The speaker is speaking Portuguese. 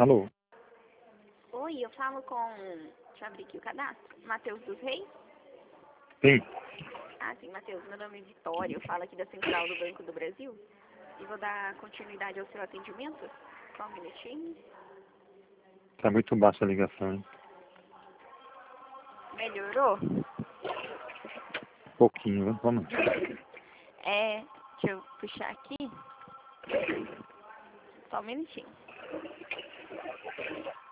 Alô? Oi, eu falo com... Deixa eu abrir aqui o cadastro. Matheus dos Reis? Sim. Ah, sim, Matheus. Meu nome é Vitória. Eu falo aqui da Central do Banco do Brasil. E vou dar continuidade ao seu atendimento. Só um minutinho. Tá muito baixa a ligação, hein? Melhorou? Um pouquinho, viu? Vamos. Deixa eu puxar aqui. Só um minutinho.